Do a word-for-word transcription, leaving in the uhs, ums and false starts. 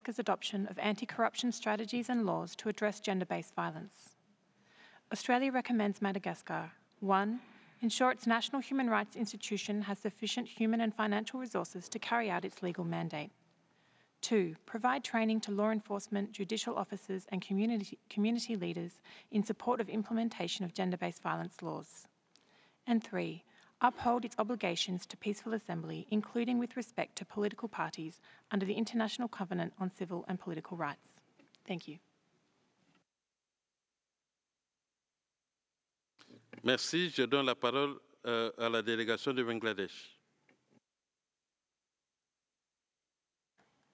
Madagascar's adoption of anti-corruption strategies and laws to address gender-based violence. Australia recommends Madagascar: one. Ensure its national human rights institution has sufficient human and financial resources to carry out its legal mandate. Two. Provide training to law enforcement, judicial officers and community, community leaders in support of implementation of gender-based violence laws. And three. Uphold its obligations to peaceful assembly, including with respect to political parties under the International Covenant on Civil and Political Rights. Thank you. Merci. Je donne la parole euh, à la délégation du Bangladesh.